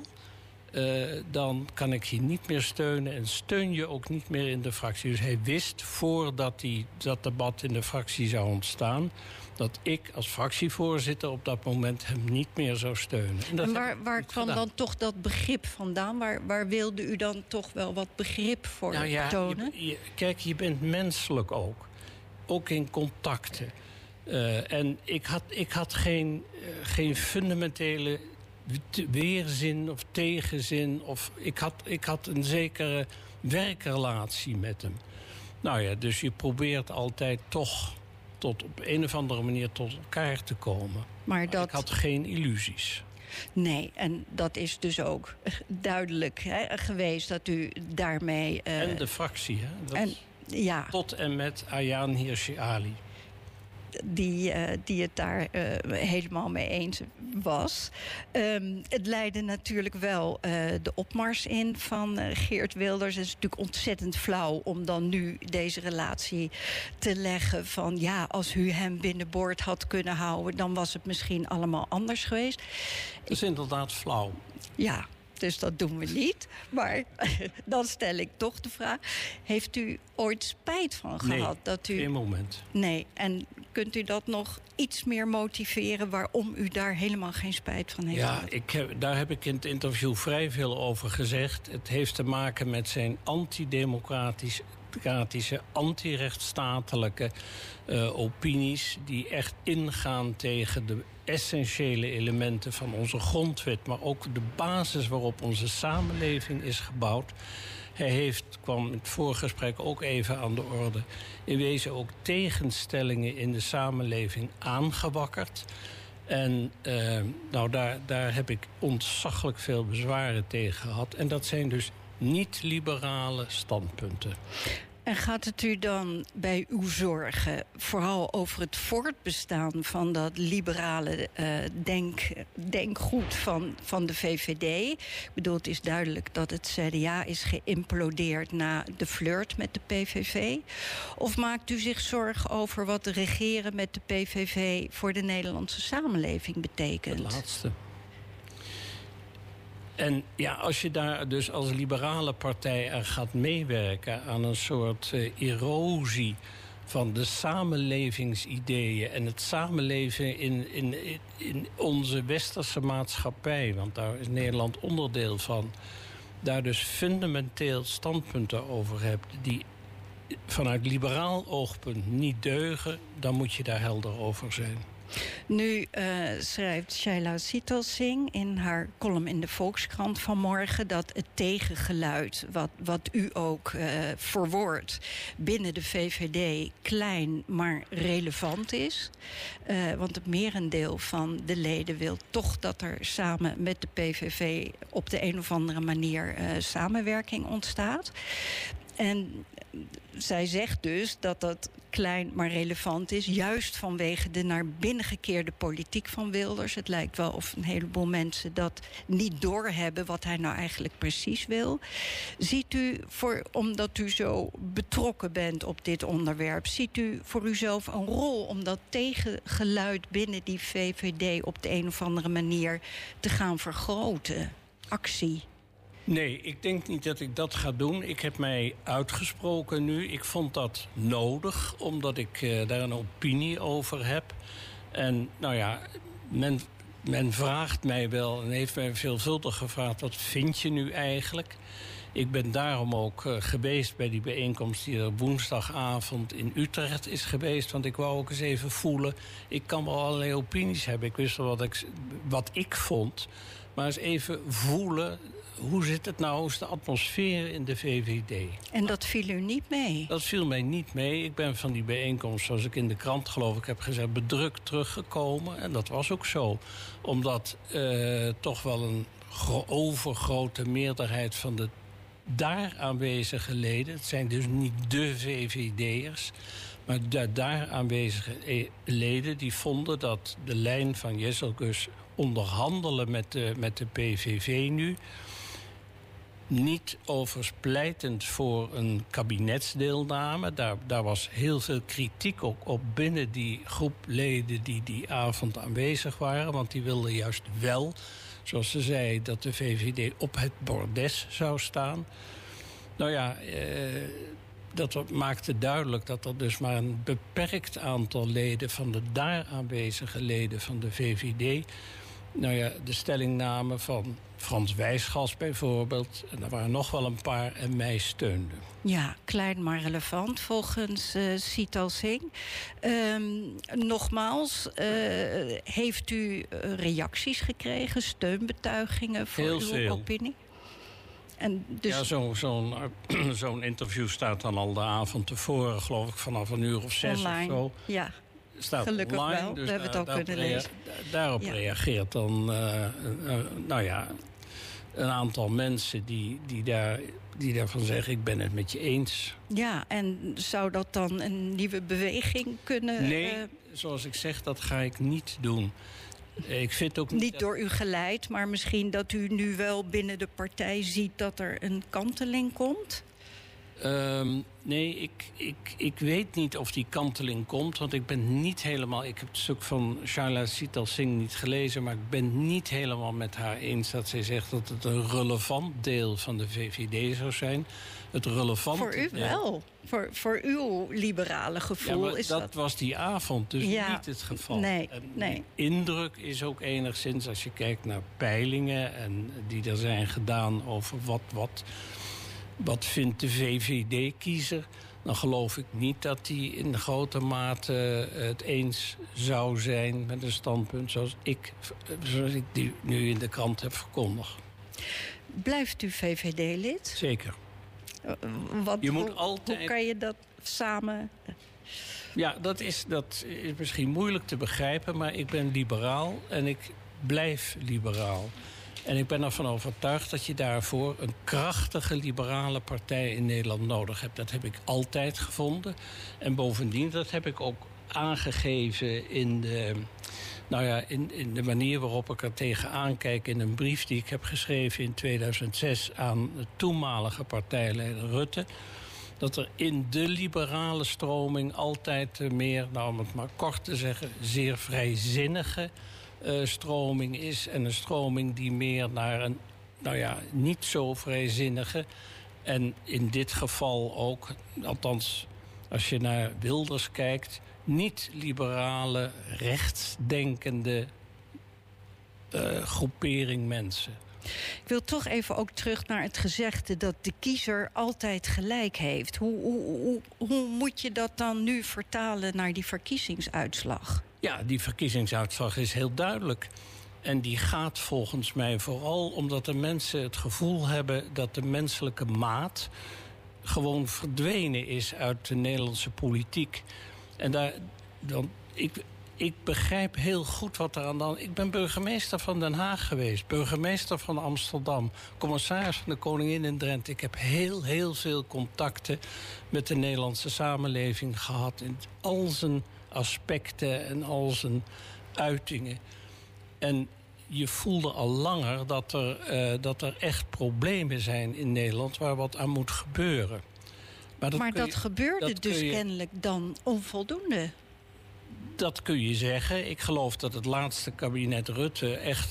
dan kan ik je niet meer steunen en steun je ook niet meer in de fractie. Dus hij wist, voordat dat debat in de fractie zou ontstaan, dat ik als fractievoorzitter op dat moment hem niet meer zou steunen. En waar kwam dan toch dat begrip vandaan? Waar wilde u dan toch wel wat begrip voor tonen? Kijk, je bent menselijk ook. Ook in contacten. En ik had geen fundamentele weerzin of tegenzin. Ik had een zekere werkrelatie met hem. Nou ja, dus je probeert altijd toch op een of andere manier tot elkaar te komen. Maar ik had geen illusies. Nee, en dat is dus ook duidelijk geweest dat u daarmee... En de fractie, hè? Tot en met Ayaan Hirsi Ali. Die het daar helemaal mee eens was. Het leidde natuurlijk wel de opmars in van Geert Wilders. Het is natuurlijk ontzettend flauw om dan nu deze relatie te leggen van... ja, als u hem binnenboord had kunnen houden, dan was het misschien allemaal anders geweest. Dat is inderdaad flauw. Ja, dus dat doen we niet. Maar dan stel ik toch de vraag, heeft u ooit spijt van gehad? Nee, geen moment. Nee, en kunt u dat nog iets meer motiveren waarom u daar helemaal geen spijt van heeft gehad? Ja, daar heb ik in het interview vrij veel over gezegd. Het heeft te maken met zijn antidemocratische, antirechtsstatelijke opinies die echt ingaan tegen de essentiële elementen van onze grondwet, maar ook de basis waarop onze samenleving is gebouwd. Hij kwam in het vorige gesprek ook even aan de orde, in wezen ook tegenstellingen in de samenleving aangewakkerd. En daar heb ik ontzaglijk veel bezwaren tegen gehad. En dat zijn dus niet-liberale standpunten. En gaat het u dan bij uw zorgen vooral over het voortbestaan van dat liberale denkgoed van de VVD? Ik bedoel, het is duidelijk dat het CDA is geïmplodeerd na de flirt met de PVV. Of maakt u zich zorgen over wat regeren met de PVV voor de Nederlandse samenleving betekent? Het laatste. En ja, als je daar dus als liberale partij aan gaat meewerken aan een soort erosie van de samenlevingsideeën en het samenleven in onze westerse maatschappij, want daar is Nederland onderdeel van, daar dus fundamenteel standpunten over hebt die vanuit liberaal oogpunt niet deugen, dan moet je daar helder over zijn. Nu schrijft Shaila Sitelsingh in haar column in de Volkskrant vanmorgen dat het tegengeluid, wat u ook verwoordt, binnen de VVD klein maar relevant is. Want het merendeel van de leden wil toch dat er samen met de PVV op de een of andere manier samenwerking ontstaat. En zij zegt dus dat dat klein maar relevant is, juist vanwege de naar binnen gekeerde politiek van Wilders. Het lijkt wel of een heleboel mensen dat niet doorhebben wat hij nou eigenlijk precies wil. Ziet u, omdat u zo betrokken bent op dit onderwerp, ziet u voor uzelf een rol om dat tegengeluid binnen die VVD op de een of andere manier te gaan vergroten? Actie. Nee, ik denk niet dat ik dat ga doen. Ik heb mij uitgesproken nu. Ik vond dat nodig, omdat ik daar een opinie over heb. En nou ja, men vraagt mij wel en heeft mij veelvuldig gevraagd, wat vind je nu eigenlijk? Ik ben daarom ook geweest bij die bijeenkomst die er woensdagavond in Utrecht is geweest. Want ik wou ook eens even voelen. Ik kan wel allerlei opinies hebben. Ik wist wel wat ik vond. Maar eens even voelen, hoe zit het nou, hoe is de atmosfeer in de VVD? En dat viel u niet mee? Dat viel mij niet mee. Ik ben van die bijeenkomst, zoals ik in de krant geloof ik heb gezegd, bedrukt teruggekomen. En dat was ook zo. Omdat toch wel een overgrote meerderheid van de daar aanwezige leden, het zijn dus niet de VVD'ers, maar de daar aanwezige leden die vonden dat de lijn van Jezelgus onderhandelen met de PVV nu niet oversplijtend voor een kabinetsdeelname. Daar was heel veel kritiek ook op binnen die groep leden die avond aanwezig waren, want die wilden juist wel, zoals ze zei, dat de VVD op het bordes zou staan. Nou ja, dat maakte duidelijk dat er dus maar een beperkt aantal leden van de daar aanwezige leden van de VVD, nou ja, de stellingname van Frans Wijsgas bijvoorbeeld, en er waren nog wel een paar, en mij steunden. Ja, klein maar relevant volgens Sitelsingh. Nogmaals, heeft u reacties gekregen, steunbetuigingen voor heel uw veel opinie? En dus... Ja, zo'n interview staat dan al de avond tevoren, geloof ik, vanaf 6:00 online, of zo. Ja. Staat gelukkig online, wel, dus we hebben het al kunnen lezen. Daarop reageert dan nou ja, een aantal mensen die daarvan zeggen, ik ben het met je eens. Ja, en zou dat dan een nieuwe beweging kunnen... Nee, zoals ik zeg, dat ga ik niet doen. Ik vind ook niet door u geleid, maar misschien dat u nu wel binnen de partij ziet dat er een kanteling komt? Nee, ik weet niet of die kanteling komt, want ik ben niet helemaal... Ik heb het stuk van Shaila Sitelsingh niet gelezen, maar ik ben niet helemaal met haar eens dat zij zegt dat het een relevant deel van de VVD zou zijn. Het relevante voor u wel. Voor uw liberale gevoel ja, is dat was die avond dus niet het geval. Nee. De indruk is ook enigszins, als je kijkt naar peilingen en die er zijn gedaan over wat vindt de VVD-kiezer, dan geloof ik niet dat die in grote mate het eens zou zijn met een standpunt zoals ik die nu in de krant heb verkondigd. Blijft u VVD-lid? Zeker. Hoe kan je dat samen... Ja, dat is misschien moeilijk te begrijpen, maar ik ben liberaal en ik blijf liberaal. En ik ben ervan overtuigd dat je daarvoor een krachtige liberale partij in Nederland nodig hebt. Dat heb ik altijd gevonden. En bovendien, dat heb ik ook aangegeven in de manier waarop ik er tegenaan kijk in een brief die ik heb geschreven in 2006 aan de toenmalige partijleider Rutte. Dat er in de liberale stroming altijd meer, om het maar kort te zeggen, zeer vrijzinnige stroming is. En een stroming die meer naar een, niet zo vrijzinnige. En in dit geval ook, althans als je naar Wilders kijkt, niet-liberale, rechtsdenkende groepering mensen. Ik wil toch even ook terug naar het gezegde dat de kiezer altijd gelijk heeft. Hoe moet je dat dan nu vertalen naar die verkiezingsuitslag? Ja, die verkiezingsuitslag is heel duidelijk. En die gaat volgens mij vooral omdat de mensen het gevoel hebben dat de menselijke maat gewoon verdwenen is uit de Nederlandse politiek. En ik begrijp heel goed wat er aan de hand is. Ik ben burgemeester van Den Haag geweest, burgemeester van Amsterdam, commissaris van de Koningin in Drenthe. Ik heb heel veel contacten met de Nederlandse samenleving gehad in al zijn aspecten en al zijn uitingen. En je voelde al langer dat er echt problemen zijn in Nederland waar wat aan moet gebeuren. Maar dat gebeurde dus kennelijk dan onvoldoende. Dat kun je zeggen. Ik geloof dat het laatste kabinet Rutte echt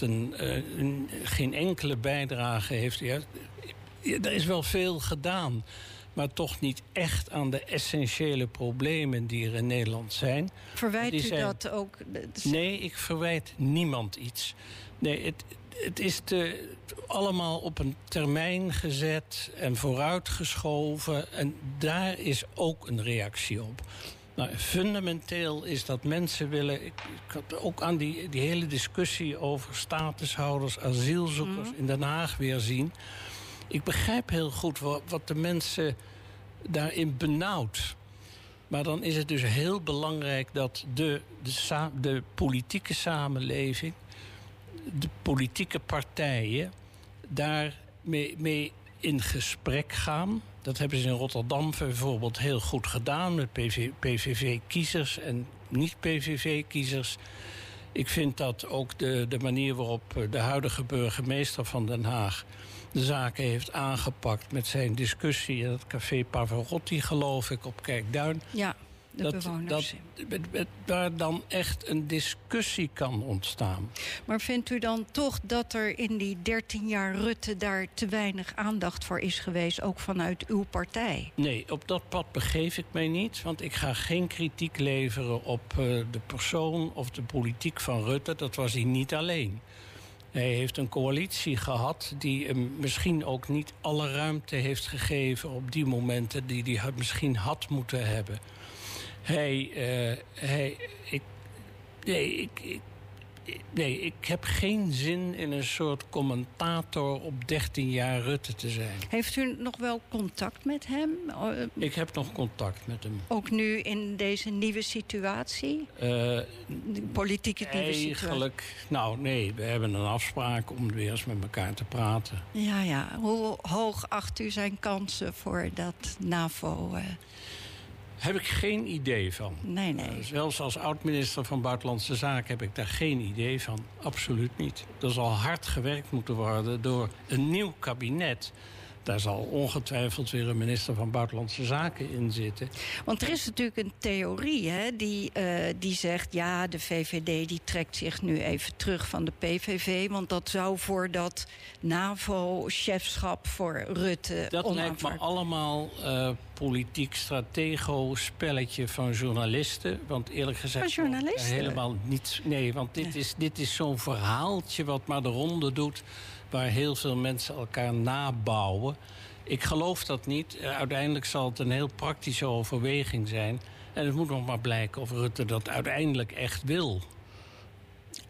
geen enkele bijdrage heeft. Ja, er is wel veel gedaan, maar toch niet echt aan de essentiële problemen die er in Nederland zijn. Verwijt u dat ook? Nee, ik verwijt niemand iets. Nee, het is allemaal op een termijn gezet en vooruitgeschoven. En daar is ook een reactie op. Nou, fundamenteel is dat mensen willen. Ik had ook aan die hele discussie over statushouders, asielzoekers in Den Haag weer zien. Ik begrijp heel goed wat de mensen daarin benauwt. Maar dan is het dus heel belangrijk dat de politieke samenleving, de politieke partijen, daar mee in gesprek gaan. Dat hebben ze in Rotterdam bijvoorbeeld heel goed gedaan met PVV-kiezers en niet-PVV-kiezers. Ik vind dat ook de manier waarop de huidige burgemeester van Den Haag de zaken heeft aangepakt met zijn discussie in het café Pavarotti, geloof ik, op Kijkduin. Ja, de bewoners. Waar dan echt een discussie kan ontstaan. Maar vindt u dan toch dat er in die 13 jaar Rutte daar te weinig aandacht voor is geweest, ook vanuit uw partij? Nee, op dat pad begeef ik mij niet, want ik ga geen kritiek leveren op de persoon of de politiek van Rutte. Dat was hij niet alleen. Hij heeft een coalitie gehad die hem misschien ook niet alle ruimte heeft gegeven op die momenten die hij misschien had moeten hebben. Ik heb geen zin in een soort commentator op 13 jaar Rutte te zijn. Heeft u nog wel contact met hem? Ik heb nog contact met hem. Ook nu in deze nieuwe situatie? De politieke nieuwe situatie? Eigenlijk, nee, we hebben een afspraak om weer eens met elkaar te praten. Ja. Hoe hoog acht u zijn kansen voor dat NAVO? Heb ik geen idee van. Nee. Zelfs als oud-minister van Buitenlandse Zaken heb ik daar geen idee van. Absoluut niet. Er zal hard gewerkt moeten worden door een nieuw kabinet. Daar zal ongetwijfeld weer een minister van Buitenlandse Zaken in zitten. Want er is natuurlijk een theorie die zegt, ja, de VVD die trekt zich nu even terug van de PVV, want dat zou voor dat NAVO-chefschap voor Rutte dat lijkt me allemaal politiek stratego-spelletje van journalisten. Want eerlijk gezegd, van journalisten? Helemaal niets. Nee, want dit is zo'n verhaaltje wat maar de ronde doet, waar heel veel mensen elkaar nabouwen. Ik geloof dat niet. Uiteindelijk zal het een heel praktische overweging zijn. En het moet nog maar blijken of Rutte dat uiteindelijk echt wil.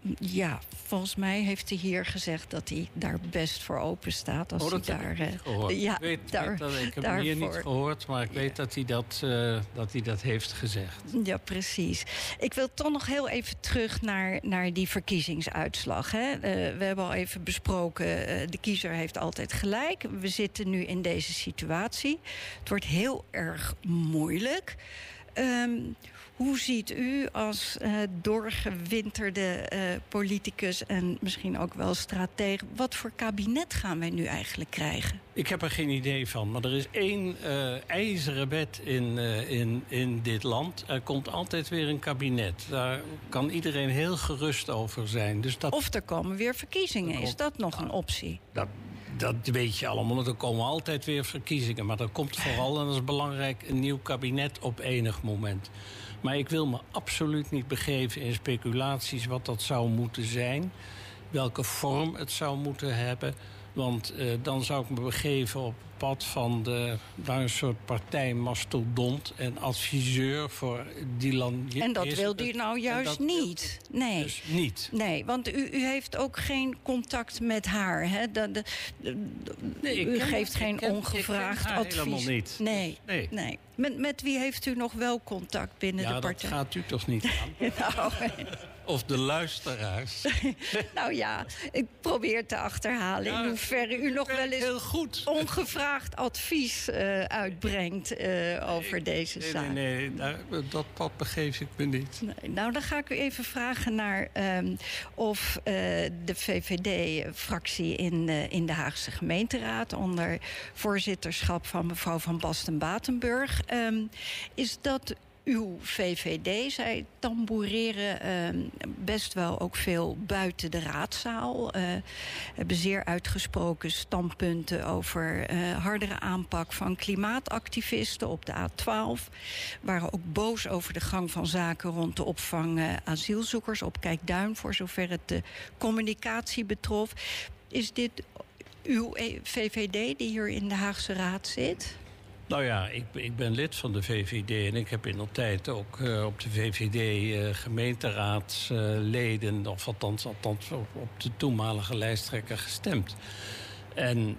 Ja, volgens mij heeft hij hier gezegd dat hij daar best voor open staat. Als dat hij heb daar, ik niet gehoord. ja, ik heb hem hier niet gehoord, maar ik weet dat hij dat heeft gezegd. Ja, precies. Ik wil toch nog heel even terug naar die verkiezingsuitslag. Hè. We hebben al even besproken, de kiezer heeft altijd gelijk. We zitten nu in deze situatie. Het wordt heel erg moeilijk. Hoe ziet u als doorgewinterde politicus en misschien ook wel stratege, wat voor kabinet gaan wij nu eigenlijk krijgen? Ik heb er geen idee van, maar er is één ijzeren wet in dit land. Er komt altijd weer een kabinet. Daar kan iedereen heel gerust over zijn. Dus Of er komen weer verkiezingen. Is dat nog een optie? Dat weet je allemaal. Er komen altijd weer verkiezingen. Maar er komt vooral, en dat is belangrijk, een nieuw kabinet op enig moment. Maar ik wil me absoluut niet begeven in speculaties wat dat zou moeten zijn. Welke vorm het zou moeten hebben. Want dan zou ik me begeven op het pad van naar een soort partijmastodont en adviseur voor Dylan. En dat wil u nou juist niet. Nee. Dus niet. Nee, want u heeft ook geen contact met haar. Hè? U geeft geen ongevraagd advies. Helemaal niet. Nee. Met wie heeft u nog wel contact binnen de partij? Ja, dat gaat u toch niet aan? Nou. Of de luisteraars. Nou ja, ik probeer te achterhalen in hoeverre u nog wel eens heel goed ongevraagd advies uitbrengt over deze zaak. Nee, dat pad begeef ik me niet. Nee, nou, dan ga ik u even vragen naar of de VVD-fractie in de Haagse gemeenteraad onder voorzitterschap van mevrouw Van Basten-Batenburg, is dat uw VVD. Zij tamboureren best wel ook veel buiten de raadzaal. Hebben zeer uitgesproken standpunten over hardere aanpak van klimaatactivisten op de A12. Waren ook boos over de gang van zaken rond de opvang asielzoekers op Kijkduin, voor zover het de communicatie betrof. Is dit uw VVD die hier in de Haagse Raad zit? Nou ja, ik ben lid van de VVD en ik heb in de tijd ook op de VVD gemeenteraadsleden, of althans op de toenmalige lijsttrekker gestemd. En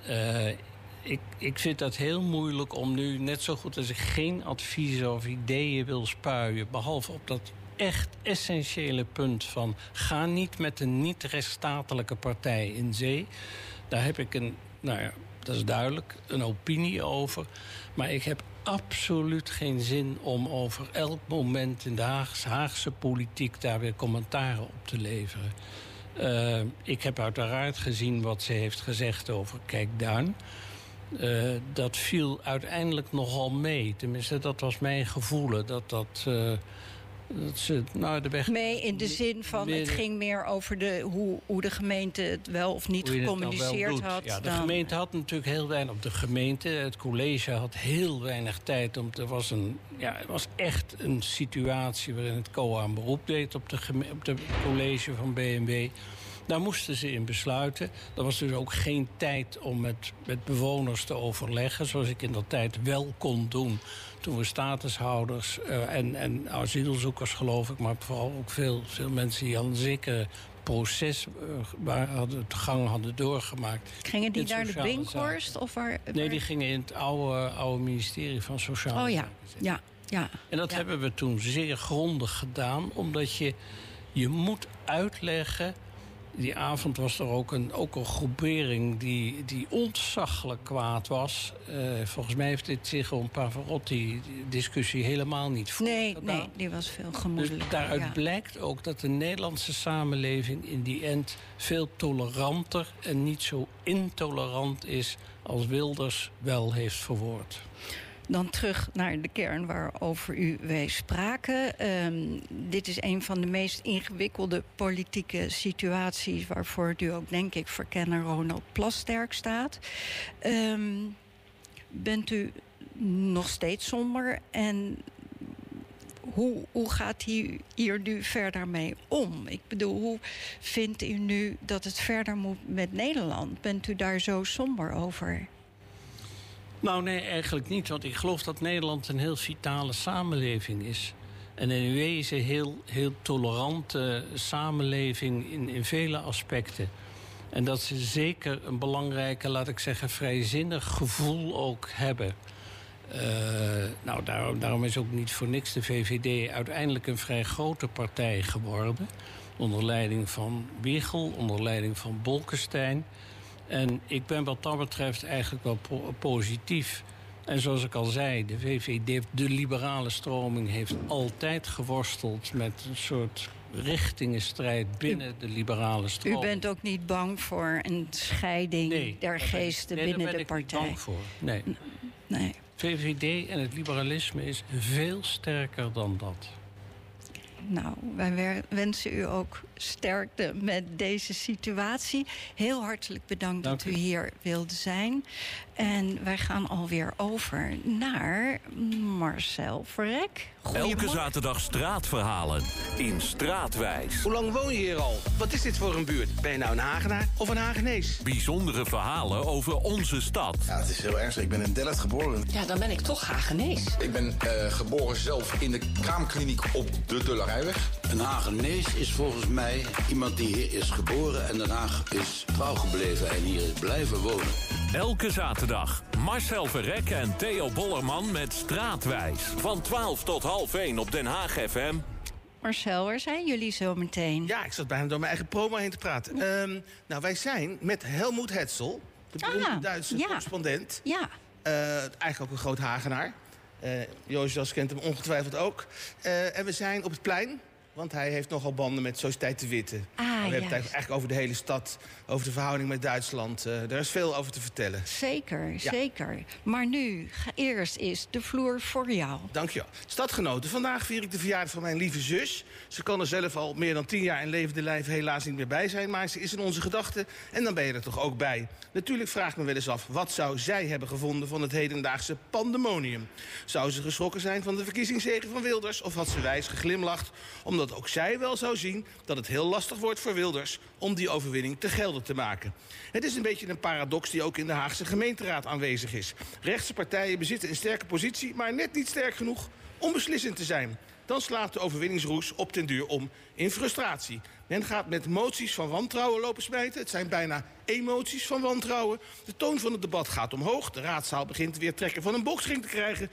ik vind dat heel moeilijk om nu, net zo goed als ik geen adviezen of ideeën wil spuien, behalve op dat echt essentiële punt van ga niet met een niet-rechtsstatelijke partij in zee. Daar heb ik dat is duidelijk, een opinie over. Maar ik heb absoluut geen zin om over elk moment in de Haagse politiek daar weer commentaren op te leveren. Ik heb uiteraard gezien wat ze heeft gezegd over Kijkduin. Dat viel uiteindelijk nogal mee. Tenminste, dat was mijn gevoel. Dat ze de weg mee in de zin van het ging meer over hoe de gemeente het wel of niet gecommuniceerd had. Ja, de gemeente had natuurlijk heel weinig. Op de gemeente, het college had heel weinig tijd. Het was echt een situatie waarin het COA een beroep deed op de college van BMW. Daar moesten ze in besluiten. Er was dus ook geen tijd om met bewoners te overleggen, zoals ik in dat tijd wel kon doen toen we statushouders en asielzoekers, geloof ik, maar vooral ook veel mensen die al een zeker proces het gang hadden doorgemaakt. Gingen die naar de Binkhorst? Of waar? Nee, die gingen in het oude ministerie van Sociale Zaken. Ja. En dat hebben we toen zeer grondig gedaan, omdat je moet uitleggen. Die avond was er ook een groepering die ontzaglijk kwaad was. Volgens mij heeft dit zich om Pavarotti-discussie helemaal niet voorgedaan. Nee, die was veel gemoedelijker. Dus daaruit blijkt ook dat de Nederlandse samenleving in die end veel toleranter en niet zo intolerant is als Wilders wel heeft verwoord. Dan terug naar de kern waarover wij spraken. Dit is een van de meest ingewikkelde politieke situaties waarvoor u ook, denk ik, verkenner Ronald Plasterk staat. Bent u nog steeds somber? En hoe gaat hij hier nu verder mee om? Ik bedoel, hoe vindt u nu dat het verder moet met Nederland? Bent u daar zo somber over? Nou, nee, eigenlijk niet. Want ik geloof dat Nederland een heel vitale samenleving is. En in wezen heel tolerante samenleving in vele aspecten. En dat ze zeker een belangrijke, laat ik zeggen, vrijzinnig gevoel ook hebben. Daarom is ook niet voor niks de VVD uiteindelijk een vrij grote partij geworden. Onder leiding van Wiegel, onder leiding van Bolkestein. En ik ben wat dat betreft eigenlijk wel positief. En zoals ik al zei, de VVD, de liberale stroming, heeft altijd geworsteld met een soort richtingenstrijd binnen de liberale stroming. U bent ook niet bang voor een scheiding der geesten binnen de partij? Daar ben ik niet bang voor, nee. VVD en het liberalisme is veel sterker dan dat. Nou, wij wensen u ook sterkte met deze situatie. Heel hartelijk bedankt dat u hier wilde zijn. En wij gaan alweer over naar Marcel Verrek. Elke zaterdag straatverhalen in Straatwijs. Hoe lang woon je hier al? Wat is dit voor een buurt? Ben je nou een Hagenaar of een Hagenees? Bijzondere verhalen over onze stad. Ja, het is heel ernstig. Ik ben in Delft geboren. Ja, dan ben ik toch Hagenees. Ik ben geboren zelf in de kraamkliniek op de Dullerijweg. Een Hagenees is volgens mij iemand die hier is geboren en Den Haag is trouw gebleven en hier is blijven wonen. Elke zaterdag Marcel Verrek en Theo Bollerman met Straatwijs. Van 12 tot 12:30 op Den Haag FM. Marcel, waar zijn jullie zo meteen? Ja, ik zat bijna door mijn eigen promo heen te praten. Wij zijn met Helmoet Hetzel, de beroemde Duitse correspondent. Ja. Eigenlijk ook een groot Hagenaar. Jozef kent hem ongetwijfeld ook. En we zijn op het plein. Want hij heeft nogal banden met Sociëteit de Witte. We hebben het eigenlijk over de hele stad, over de verhouding met Duitsland. Er is veel over te vertellen. Zeker. Maar nu, eerst is de vloer voor jou. Dank je wel. Stadgenoten, vandaag vier ik de verjaardag van mijn lieve zus. Ze kan er zelf al meer dan 10 jaar in levende lijf helaas niet meer bij zijn. Maar ze is in onze gedachten en dan ben je er toch ook bij. Natuurlijk vraag ik me wel eens af, wat zou zij hebben gevonden van het hedendaagse pandemonium? Zou ze geschrokken zijn van de verkiezingszege van Wilders? Of had ze wijs geglimlacht omdat ook zij wel zou zien dat het heel lastig wordt voor Wilders om die overwinning te gelden te maken. Het is een beetje een paradox die ook in de Haagse gemeenteraad aanwezig is. Rechtse partijen bezitten een sterke positie, maar net niet sterk genoeg om beslissend te zijn. Dan slaat de overwinningsroes op den duur om in frustratie. Men gaat met moties van wantrouwen lopen smijten. Het zijn bijna emoties van wantrouwen. De toon van het debat gaat omhoog. De raadzaal begint weer trekken van een boksring te krijgen.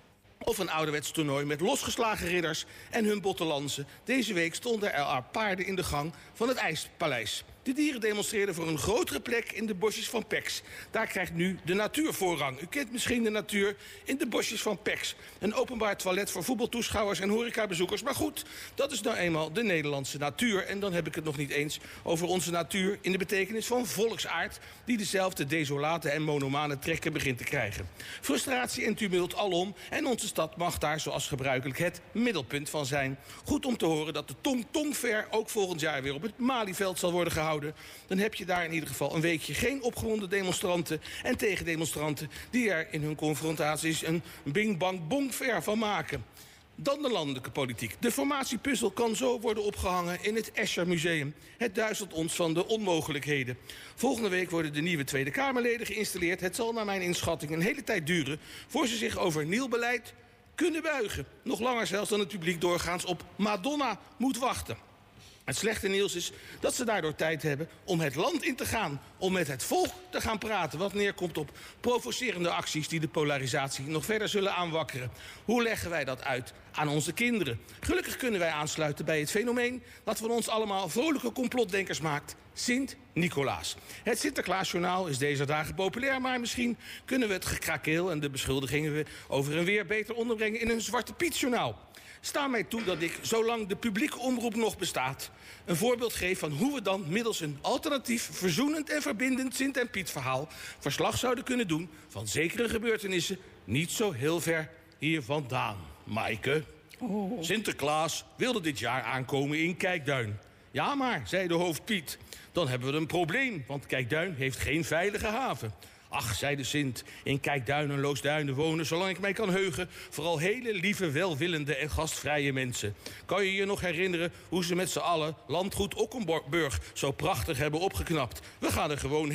Of een ouderwets toernooi met losgeslagen ridders en hun bottelansen. Deze week stonden er al paarden in de gang van het IJspaleis. De dieren demonstreerden voor een grotere plek in de bosjes van Pex. Daar krijgt nu de natuur voorrang. U kent misschien de natuur in de bosjes van Pex. Een openbaar toilet voor voetbaltoeschouwers en horecabezoekers. Maar goed, dat is nou eenmaal de Nederlandse natuur. En dan heb ik het nog niet eens over onze natuur in de betekenis van volksaard, die dezelfde desolate en monomane trekken begint te krijgen. Frustratie en tumult alom. En onze stad mag daar zoals gebruikelijk het middelpunt van zijn. Goed om te horen dat de Tong-Tong-Fair ook volgend jaar weer op het Malieveld zal worden gehouden. Dan heb je daar in ieder geval een weekje geen opgewonden demonstranten en tegendemonstranten die er in hun confrontaties een bing-bang-bong-fair van maken. Dan de landelijke politiek. De formatiepuzzel kan zo worden opgehangen in het Escher Museum. Het duizelt ons van de onmogelijkheden. Volgende week worden de nieuwe Tweede Kamerleden geïnstalleerd. Het zal naar mijn inschatting een hele tijd duren voor ze zich over nieuw beleid kunnen buigen. Nog langer zelfs dan het publiek doorgaans op Madonna moet wachten. Het slechte nieuws is dat ze daardoor tijd hebben om het land in te gaan. Om met het volk te gaan praten. Wat neerkomt op provocerende acties die de polarisatie nog verder zullen aanwakkeren. Hoe leggen wij dat uit aan onze kinderen? Gelukkig kunnen wij aansluiten bij het fenomeen dat van ons allemaal vrolijke complotdenkers maakt. Sint-Nicolaas. Het Sinterklaasjournaal is deze dagen populair, maar misschien kunnen we het gekrakeel en de beschuldigingen we over en weer beter onderbrengen in een Zwarte Piet-journaal. Sta mij toe dat ik, zolang de publieke omroep nog bestaat, een voorbeeld geef van hoe we dan middels een alternatief, verzoenend en verbindend Sint- en Piet-verhaal verslag zouden kunnen doen van zekere gebeurtenissen niet zo heel ver hier vandaan. Maaike, Sinterklaas wilde dit jaar aankomen in Kijkduin. Ja maar, zei de hoofd Piet, dan hebben we een probleem, want Kijkduin heeft geen veilige haven. Ach, zei de Sint, in Kijkduin en Loosduinen wonen, zolang ik mij kan heugen, vooral hele lieve, welwillende en gastvrije mensen. Kan je je nog herinneren hoe ze met z'n allen landgoed Okkenburg zo prachtig hebben opgeknapt? We gaan er gewoon heen.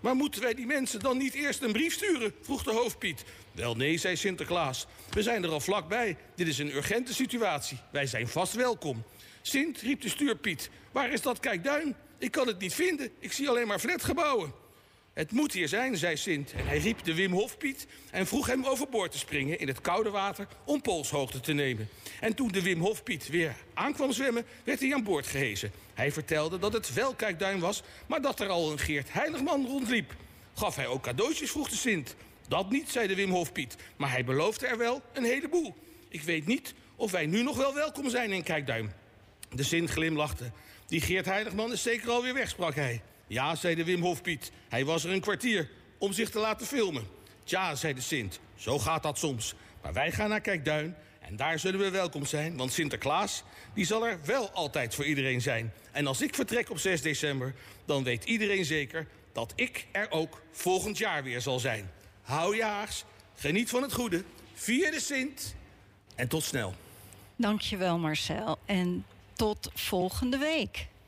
Maar moeten wij die mensen dan niet eerst een brief sturen? Vroeg de hoofdpiet. Wel nee, zei Sinterklaas. We zijn er al vlakbij. Dit is een urgente situatie. Wij zijn vast welkom. Sint, riep de stuurpiet. Waar is dat Kijkduin? Ik kan het niet vinden. Ik zie alleen maar flatgebouwen. Het moet hier zijn, zei Sint. En hij riep de Wim Hofpiet en vroeg hem overboord te springen in het koude water om poolshoogte te nemen. En toen de Wim Hofpiet weer aankwam zwemmen, werd hij aan boord gehesen. Hij vertelde dat het wel Kijkduin was, maar dat er al een Geert Heiligman rondliep. Gaf hij ook cadeautjes, vroeg de Sint. Dat niet, zei de Wim Hofpiet, maar hij beloofde er wel een heleboel. Ik weet niet of wij nu nog wel welkom zijn in Kijkduin. De Sint glimlachte. Die Geert Heiligman is zeker alweer weg, sprak hij. Ja, zei de Wim Hofpiet. Hij was er een kwartier om zich te laten filmen. Tja, zei de Sint. Zo gaat dat soms. Maar wij gaan naar Kijkduin en daar zullen we welkom zijn. Want Sinterklaas, die zal er wel altijd voor iedereen zijn. En als ik vertrek op 6 december, dan weet iedereen zeker dat ik er ook volgend jaar weer zal zijn. Hou je haags, geniet van het goede, vier de Sint en tot snel. Dankjewel Marcel en tot volgende week.